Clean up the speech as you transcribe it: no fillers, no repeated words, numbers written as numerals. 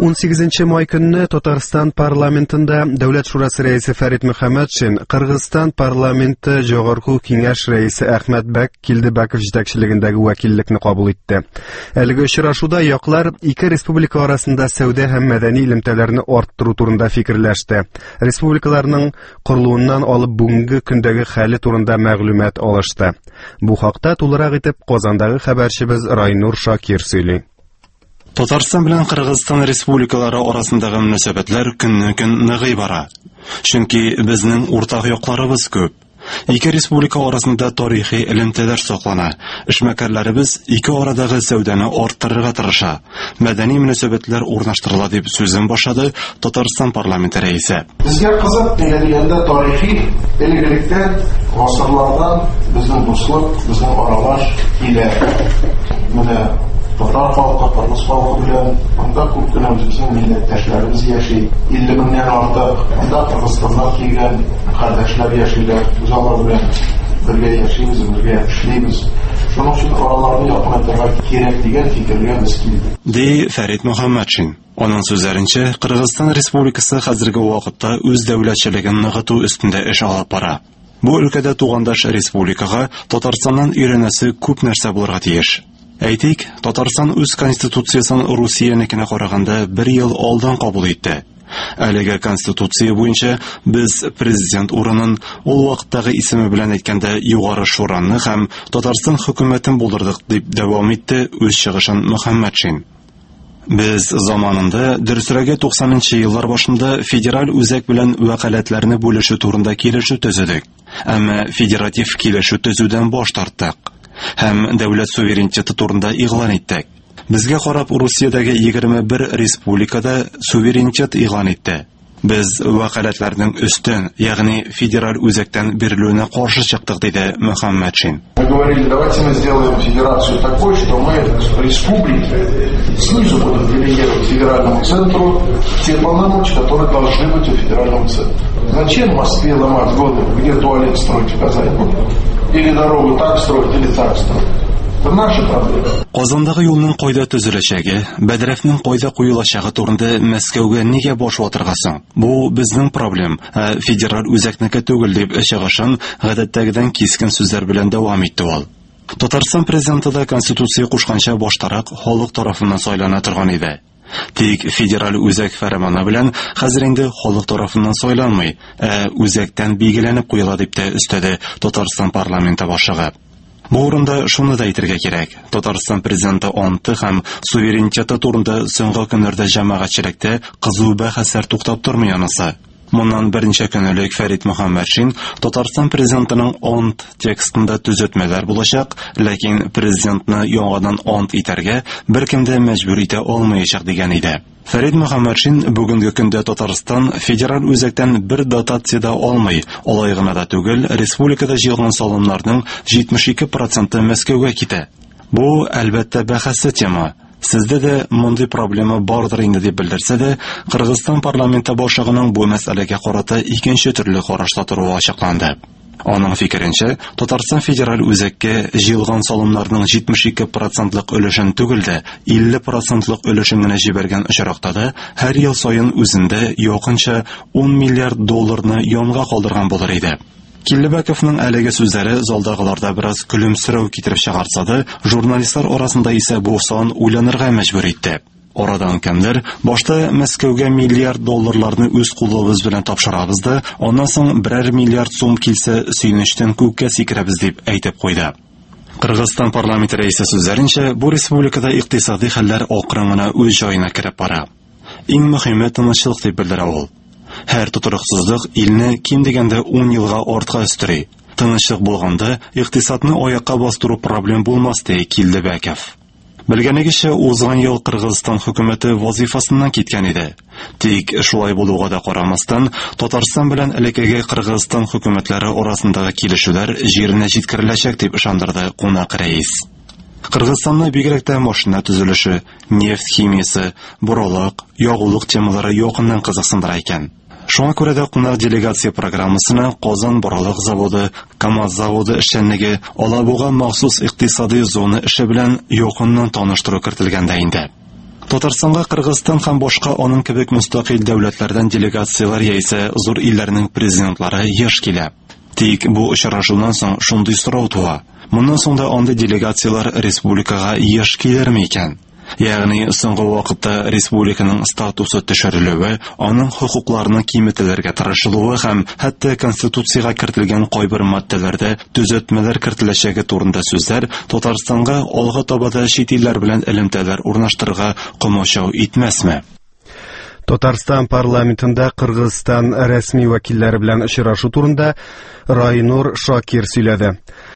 18 май көнне Татарстан парламентында Дәүләт шурасы рәисе Фәрит Мөхәммәтшин, Кыргызстан парламенты Җогорку киңәш рәисе Әхмәт Бәк Килдебәков җитәкчелегендәге вәкиллекне кабул итте. Әлеге очрашуда яклар ике республика арасында сәүдә һәм мәдәни элемтәләрне арттыру турында фикерләште. Республикаларның корылуыннан алып бүгенге көндәге хәле турында мәгълүмат алышты. Бу хакта тулырак итеп Казандагы хәбәрчебез Райнур Шакир сөйли. Татарстан белән Кыргызстан республикалары арасындагы мөнәсәбәтләр көннән-көн ныгый бара. Чөнки безнең уртак якларыбыз күп. Ике республика арасында тарихи элемтәләр саклана. Эшмәкәрләребез ике арадагы сәүдәне арттырырга тырыша. Мәдәни мөнәсәбәтләр урнаштырыла дип сүзен башлады Татарстан парламенты рәисе. Безгә кызык дигәндә тарихи элегелектә гасырлардан безнең дуслык, безнең аралаш килә. Менә Татар халкы, Кыргыз халкы белән анда күп кенә үзебезнең милләттәшләребез яши. 50 меңнән артык анда Кыргызстаннан килгән кардәшләр яшиләр. Без алар белән бергә яшибез, бергә эшлибез. Шуның өчен араларны якынайтырга кирәк дигән фикергә без килдек. Ди Фәрит Мөхәммәтшин. Аның сүзләренчә, Кыргызстан Республикасы хәзерге вакытта үз дәүләтчелеген ныгыту өстендә эш алып бара. Бу өлкәдә тугандаш республикага Татарстаннан өйрәнәсе күп нәрсә булырга тиеш. Әйтик, Татарстан үз конституциясын Русиянекенә караганда 1 ел алдан кабул итте. Әлеге конституция буенча без президент урынын ул вакыттагы исеме белән әйткәндә югары шураны һәм Татарстан хөкүмәтен булдырдык дип дәвам итте үз чыгышын Мөхәммәтшин. Без заманында дөресрәге 90нчы еллар башында федераль үзәк белән вәкаләтләрне бүлешү турында килешү төзедек. Әмма федератив килешү төзүдән баш тарттык. Һәм дәүләт суверенитеты турында игълан иттек. Безгә карап Русиядәге 21 республикада суверенитет игълан итте. Без вәкаләтләрнең өстен, ягъни федераль үзәктән бирелүенә каршы чыктык, диде Мөхәммәтшин. Мы говорили, давайте мы сделаем федерацию такой, что мы республики снизу будем делегировать федеральному центру те полномочия, которые должны быть у федерального центра. Зачем в Москве ломать годы, где туалет строить в Казани? Или дорогу так строить, или так строить? Это наша проблема. Казандагы юлның кайда төзеләчәге, Бәдрәфнең кайда куелачагы турында Мәскәүгә нигә баш ватыргасың? Бу безнең проблем, федераль үзәкнеке түгел дип чыгышын гадәттәгедән кискен сүзләр белән дәвам итте ул. Татарстан президенты да конституция кушканча баштарак халык тарафыннан сайлана торган иде. Тик федераль үзәк фәрманы белән хәзер инде халык тарафыннан сайланмый, үзәктән билгеләнеп куела дип тә өстәде Татарстан парламенты башлыгы. Бу урында шуны да әйтергә кирәк. Татарстан президенты анты һәм суверенитеты турында соңгы көннәрдә җәмәгатьчелектә кызу бәхәсләр туктап тормый анысы. Моннан берничә көн элек Фәрит Мөхәммәтшин Татарстан президентының ант текстында төзәтмәләр булачак, ләкин президентны яңадан ант итәргә беркем дә мәҗбүр итә алмаячак дигән иде. Фәрит Мөхәммәтшин бүгенге көндә Татарстан федераль үзәктән бер дотация да алмый, алай гына да түгел, республикада җыелган салымнарның 72% Мәскәүгә китә. Бу әлбәттә бәхәсле тема. Сездә дә мондый проблема бардыр инде дип белдерсә дә, Кыргызстан парламенты башлыгының бу мәсьәләгә карата икенче төрле карашта торуы ачыкланды. Аның фикеренчә, Татарстан федераль үзәккә җыелган салымнарның 72%лык өлешен түгел дә 50%лык өлешен генә җибәргән очракта да һәр ел саен үзендә якынча 10 миллиард долларны янга калдырган булыр иде. Килдебәковның әлеге сүзләре залдагыларда бераз көлемсерәү китереп чыгарса да, журналистлар арасында исә бу сан уйланырга мәҗбүр итте. Oradan кемдер башта Мәскәүгә миллиард долларларны үз кулыбыз белән тапшырабыз да, аннан соң 1 миллиард сум килсә сөйнештән күккә сикерәбез дип әйтеп куйды. Кыргызстан парламенты рәисе сүзләренчә, бу республикада икътисади хәлләр акрын гына үз җаена кереп бара. Иң мөһиме тынычлык дип белдерә ул. Һәр тутырыксызлык илне ким дигәндә 10 елга артка өстери. Тынычлык булганда икътисадны аякка бастыру проблем булмас ди Килдебәков. Белгәнегезчә, узган ел Кыргызстан хөкүмәте вазифасыннан киткән иде. Тик шулай булуга да карамастан, Татарстан белән элеккеге Кыргызстан хөкүмәтләре арасындагы килешүләр җиренә җиткереләчәк дип ышандырды кунак рәис. Кыргызстанны бигрәк тә машина төзелеше, нефть химиясе, боралык, ягулык темалары якыннан кызыксындыра икән. Шуңа күрә дә кунак делегация программасына Казан боралык заводы, КамАЗ заводы эшчәнлеге, Алабуга махсус икътисади зона эше белән якыннан таныштыру кертелгән дә инде. Татарстанга Кыргызстан һәм башка аның кебек мустақил дәүләтләрдән делегациялар яисә зур илләрнең президентлары еш килә. Тик бу очрашудан соң шундый сорау туа. Моннан соң да андый делегациялар республикага еш килерме икән? Ягъни соңгы вакытта республиканың статусы төшерелүе, аның хукукларының киметеләргә тырышылуы һәм хәтта конституциягә кертелгән кайбер маддәләрдә төзәтмәләр кертеләчәге турында сүзләр Татарстанга алга табада чит илләр белән элемтәләр урнаштырырга комачау итмәсме? Татарстан парламентында Кыргызстан рәсми вәкилләре белән очрашу турында Райнур Шакир сөйләде.